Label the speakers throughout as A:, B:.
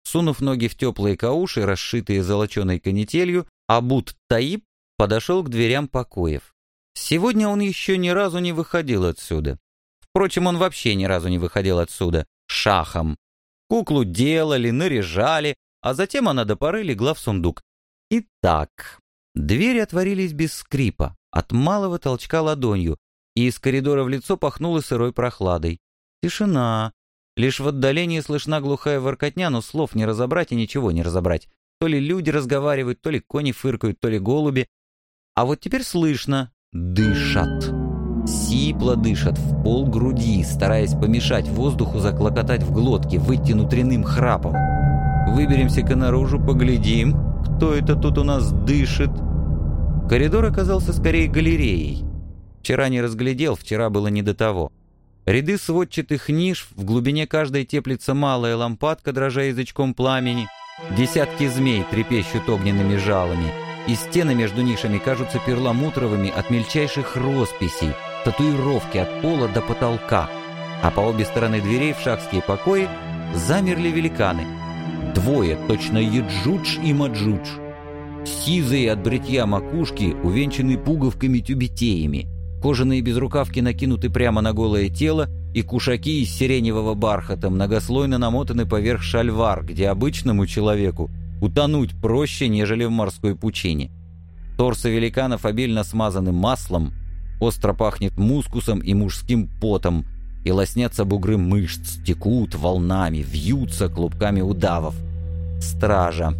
A: Сунув ноги в теплые кауши, расшитые золоченой канителью, Абут-Таиб подошел к дверям покоев. Сегодня он еще ни разу не выходил отсюда. Впрочем, он вообще ни разу не выходил отсюда шахом. Куклу делали, наряжали, а затем она до поры легла в сундук. Итак, двери отворились без скрипа, от малого толчка ладонью, и из коридора в лицо пахнуло сырой прохладой. Тишина. Лишь в отдалении слышна глухая воркотня, но слов не разобрать и ничего не разобрать. То ли люди разговаривают, то ли кони фыркают, то ли голуби. А вот теперь слышно. Дышат. Сипло дышат в полгруди, стараясь помешать воздуху заклокотать в глотке, выйти внутренним храпом. Выберемся-ка наружу, поглядим, кто это тут у нас дышит. Коридор оказался скорее галереей. Вчера не разглядел, вчера было не до того. Ряды сводчатых ниш, в глубине каждой теплится малая лампадка, дрожа язычком пламени. Десятки змей трепещут огненными жалами, и стены между нишами кажутся перламутровыми от мельчайших росписей, татуировки от пола до потолка. А по обе стороны дверей в шахские покои замерли великаны. Двое, точно Яджудж и Маджудж. Сизые от бритья макушки, увенчанные пуговками-тюбетеями. Кожаные безрукавки накинуты прямо на голое тело, и кушаки из сиреневого бархата многослойно намотаны поверх шальвар, где обычному человеку утонуть проще, нежели в морской пучине. Торсы великанов обильно смазаны маслом, остро пахнет мускусом и мужским потом, и лоснятся бугры мышц, текут волнами, вьются клубками удавов. Стража.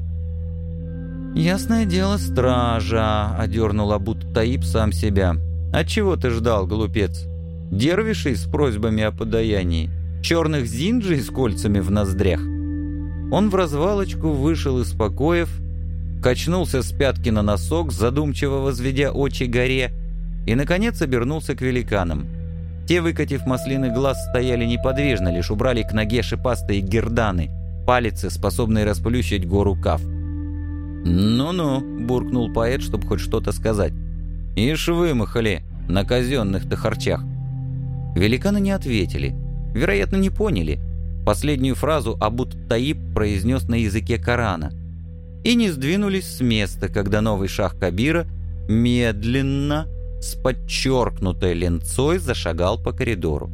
A: «Ясное дело, стража», — одернул Абут-Таиб сам себя. «А чего ты ждал, глупец? Дервишей с просьбами о подаянии? Черных зинджей с кольцами в ноздрях?» Он в развалочку вышел из покоев, качнулся с пятки на носок, задумчиво возведя очи горе, и, наконец, обернулся к великанам. Те, выкатив маслиный глаз, стояли неподвижно, лишь убрали к ноге шипастые герданы, палицы, способные расплющить гору каф. «Ну-ну», — буркнул поэт, чтобы хоть что-то сказать. «Ишь вымахали на казенных-то харчах». Великаны не ответили, вероятно, не поняли. Последнюю фразу Абут-Таиб произнес на языке Корана. И не сдвинулись с места, когда новый шах Кабира медленно, с подчеркнутой ленцой зашагал по коридору.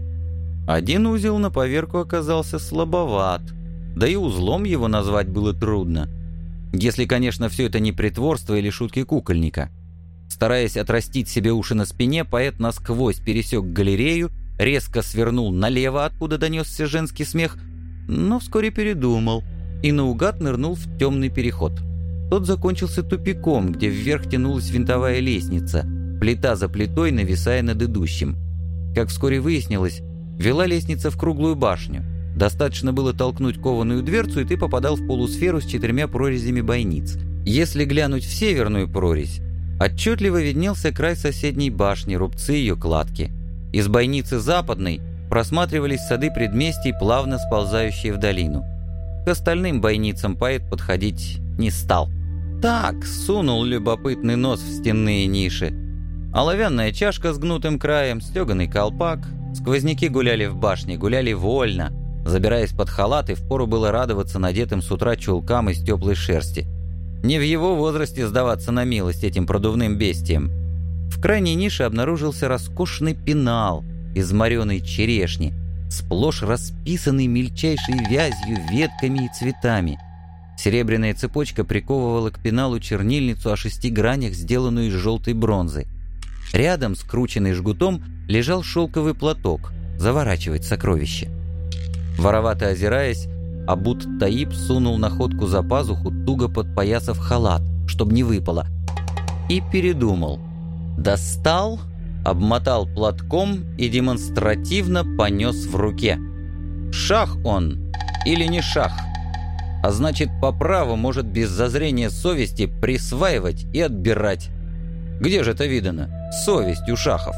A: Один узел на поверку оказался слабоват, да и узлом его назвать было трудно. Если, конечно, все это не притворство или шутки кукольника. Стараясь отрастить себе уши на спине, поэт насквозь пересек галерею, резко свернул налево, откуда донесся женский смех, но вскоре передумал и наугад нырнул в темный переход. Тот закончился тупиком, где вверх тянулась винтовая лестница, плита за плитой нависая над идущим. Как вскоре выяснилось, вела лестница в круглую башню. Достаточно было толкнуть кованую дверцу, и ты попадал в полусферу с 4 прорезями бойниц. Если глянуть в северную прорезь, отчетливо виднелся край соседней башни, рубцы ее кладки. Из бойницы западной просматривались сады предместий, плавно сползающие в долину. К остальным бойницам поэт подходить не стал. Так, сунул любопытный нос в стенные ниши. Оловянная чашка с гнутым краем, стеганый колпак. Сквозняки гуляли в башне, гуляли вольно. Забираясь под халат, и впору было радоваться надетым с утра чулкам из теплой шерсти. Не в его возрасте сдаваться на милость этим продувным бестиям. В крайней нише обнаружился роскошный пенал из мореной черешни, сплошь расписанный мельчайшей вязью, ветками и цветами. Серебряная цепочка приковывала к пеналу чернильницу о 6 гранях, сделанную из желтой бронзы. Рядом, скрученный жгутом, лежал шелковый платок, заворачивать сокровище. Воровато озираясь, Абут-Таиб сунул находку за пазуху, туго подпоясав халат, чтобы не выпало, и передумал. Достал, обмотал платком и демонстративно понес в руке. Шах он или не шах? А значит, по праву может без зазрения совести присваивать и отбирать. Где же это видано? Совесть у шахов.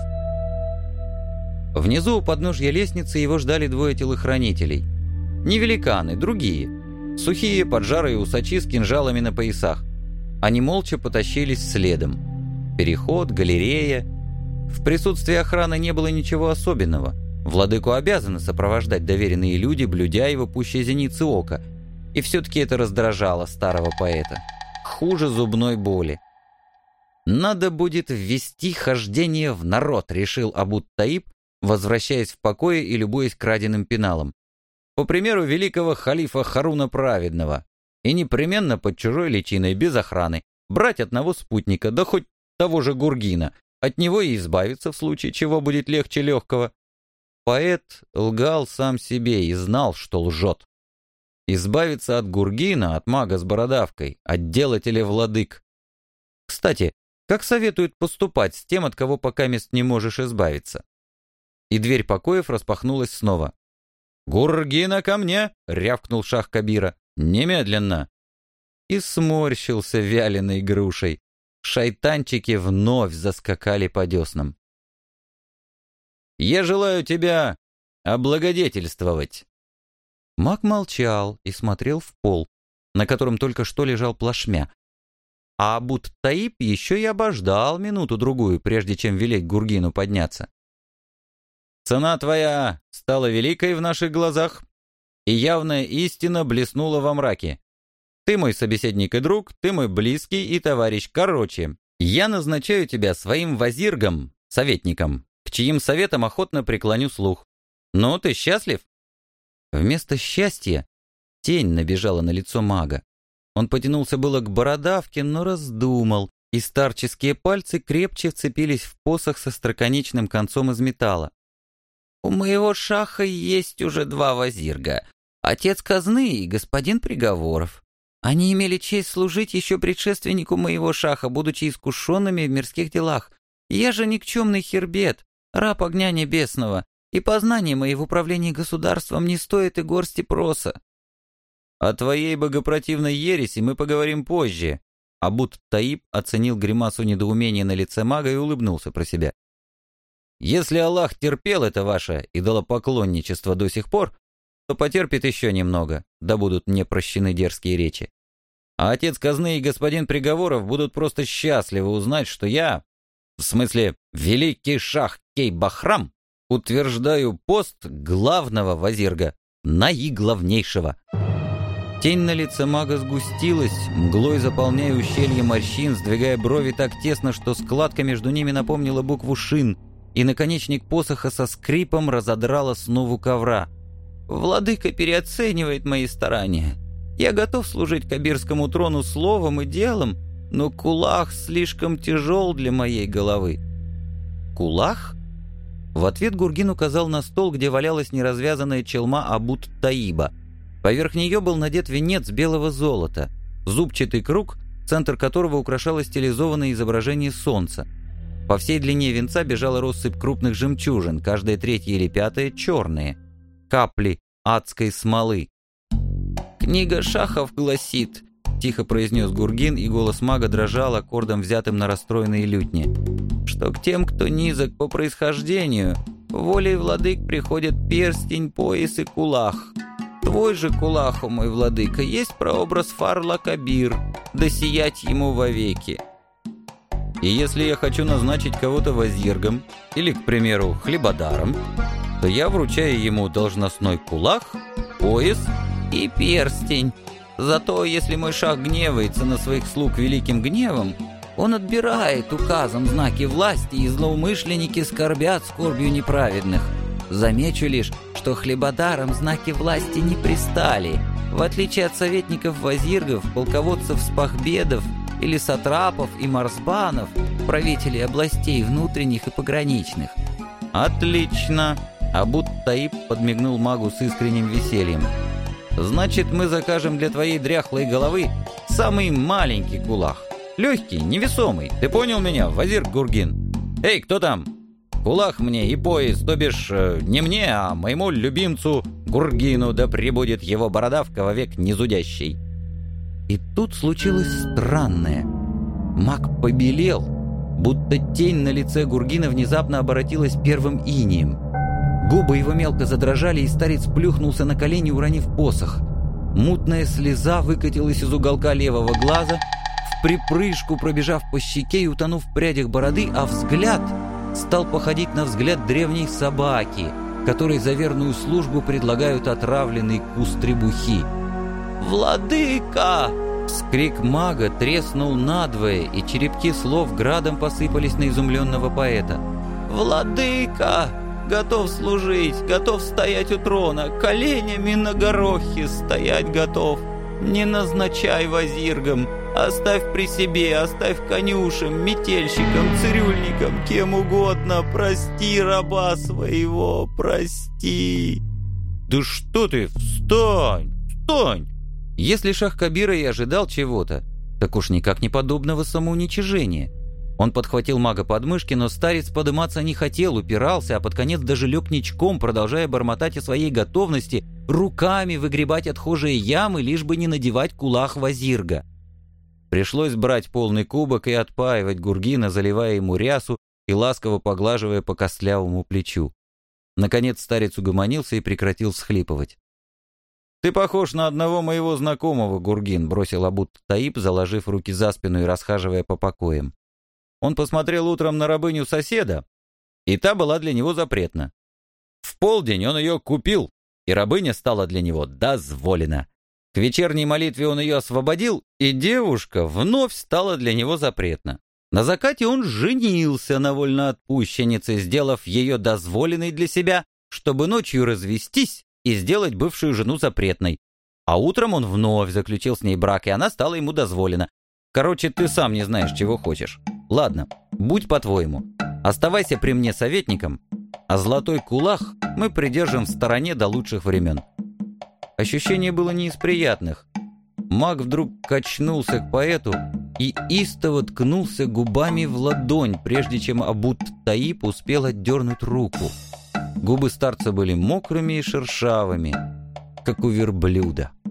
A: Внизу у подножья лестницы его ждали 2 телохранителей. Не великаны, другие. Сухие, поджарые усачи с кинжалами на поясах. Они молча потащились следом. Переход, галерея. В присутствии охраны не было ничего особенного. Владыку обязаны сопровождать доверенные люди, блюдя его пуще зеницы ока. И все-таки это раздражало старого поэта. Хуже зубной боли. «Надо будет ввести хождение в народ», — решил Абут-Таиб, возвращаясь в покое и любуясь краденым пеналом. По примеру великого халифа Харуна Праведного. И непременно под чужой личиной, без охраны. Брать одного спутника, да хоть того же Гургина. От него и избавиться в случае чего будет легче легкого. Поэт лгал сам себе и знал, что лжет. Избавиться от Гургина, от мага с бородавкой, от делателя владык. Кстати, как советуют поступать с тем, от кого пока мест не можешь избавиться? И дверь покоев распахнулась снова. «Гургина ко мне!» — рявкнул шах Кабира. «Немедленно!» И сморщился вяленой грушей. Шайтанчики вновь заскакали по деснам. «Я желаю тебя облагодетельствовать!» Маг молчал и смотрел в пол, на котором только что лежал плашмя. А Абут-Таиб еще и обождал минуту-другую, прежде чем велеть Гургину подняться. «Цена твоя стала великой в наших глазах, и явная истина блеснула во мраке. Ты мой собеседник и друг, ты мой близкий и товарищ. Короче, я назначаю тебя своим вазиргом, советником, к чьим советам охотно преклоню слух. Ну, ты счастлив?» Вместо счастья тень набежала на лицо мага. Он потянулся было к бородавке, но раздумал, и старческие пальцы крепче вцепились в посох со остроконечным концом из металла. «У моего шаха есть уже 2 вазирга, отец казны и господин Приговоров. Они имели честь служить еще предшественнику моего шаха, будучи искушенными в мирских делах. Я же никчемный хербет, раб огня небесного, и познания мои в управлении государством не стоят и горсти проса». «О твоей богопротивной ереси мы поговорим позже». Абут-Таиб оценил гримасу недоумения на лице мага и улыбнулся про себя. «Если Аллах терпел это ваше идолопоклонничество до сих пор, то потерпит еще немного, да будут мне прощены дерзкие речи. А отец казны и господин Приговоров будут просто счастливы узнать, что я, в смысле великий шах Кейбахрам, утверждаю пост главного вазирга, наиглавнейшего». Тень на лице мага сгустилась, мглой заполняя ущелье морщин, сдвигая брови так тесно, что складка между ними напомнила букву «шин», и наконечник посоха со скрипом разодрал основу ковра. «Владыка переоценивает мои старания. Я готов служить кабирскому трону словом и делом, но кулах слишком тяжел для моей головы». «Кулах?» В ответ Гургин указал на стол, где валялась неразвязанная челма Абут-Таиба. Поверх нее был надет венец белого золота, зубчатый круг, центр которого украшало стилизованное изображение солнца. По всей длине венца бежала россыпь крупных жемчужин, каждая 3-я или 5-я черные. Капли адской смолы. «Книга шахов гласит», — тихо произнес Гургин, и голос мага дрожал аккордом, взятым на расстроенные лютни, «что к тем, кто низок по происхождению, волей владык приходят перстень, пояс и кулах. Твой же кулах, о мой владыка, есть прообраз Фарла Кабир, да сиять ему вовеки. И если я хочу назначить кого-то вазиргом или, к примеру, хлебодаром, то я вручаю ему должностной кулах, пояс и перстень. Зато если мой шах гневается на своих слуг великим гневом, он отбирает указом знаки власти, и злоумышленники скорбят скорбью неправедных. Замечу лишь, что хлебодарам знаки власти не пристали, в отличие от советников-вазиргов, полководцев спахбедов или сатрапов и марсбанов, правителей областей внутренних и пограничных. «Отлично!» — Абут-Таиб подмигнул магу с искренним весельем. «Значит, мы закажем для твоей дряхлой головы самый маленький кулах. Легкий, невесомый. Ты понял меня, вазир Гургин? Эй, кто там? Кулах мне и пояс, то бишь не мне, а моему любимцу Гургину, да пребудет его бородавка вовек незудящей». И тут случилось странное. Маг побелел, будто тень на лице Гургина внезапно оборотилась первым инием. Губы его мелко задрожали, и старец плюхнулся на колени, уронив посох. Мутная слеза выкатилась из уголка левого глаза, в припрыжку пробежав по щеке и утонув в прядях бороды, а взгляд стал походить на взгляд древней собаки, которой за верную службу предлагают отравленный куст требухи. «Владыка!» Вскрик мага треснул надвое, и черепки слов градом посыпались на изумленного поэта. «Владыка! Готов служить, готов стоять у трона, коленями на горохе стоять готов. Не назначай вазиргам, оставь при себе, оставь конюшем, метельщикам, цирюльникам, кем угодно. Прости раба своего, прости!» «Да что ты? Встань! Встань!» Если шах Кабира и ожидал чего-то, так уж никак не подобного самоуничижения. Он подхватил мага под мышки, но старец подыматься не хотел, упирался, а под конец даже лег ничком, продолжая бормотать о своей готовности руками выгребать отхожие ямы, лишь бы не надевать кулах вазирга. Пришлось брать полный кубок и отпаивать Гургина, заливая ему рясу и ласково поглаживая по костлявому плечу. Наконец старец угомонился и прекратил всхлипывать. «Ты похож на одного моего знакомого, Гургин», — бросил Абут-Таиб, заложив руки за спину и расхаживая по покоям. Он посмотрел утром на рабыню соседа, и та была для него запретна. В полдень он ее купил, и рабыня стала для него дозволена. К вечерней молитве он ее освободил, и девушка вновь стала для него запретна. На закате он женился на вольноотпущеннице, сделав ее дозволенной для себя, чтобы ночью развестись и сделать бывшую жену запретной. А утром он вновь заключил с ней брак, и она стала ему дозволена. Короче, ты сам не знаешь, чего хочешь. Ладно, будь по-твоему. Оставайся при мне советником, а золотой кулах мы придержим в стороне до лучших времен». Ощущение было не из приятных. Маг вдруг качнулся к поэту и истово ткнулся губами в ладонь, прежде чем Абут-Таиб успел отдернуть руку. Губы старца были мокрыми и шершавыми, как у верблюда.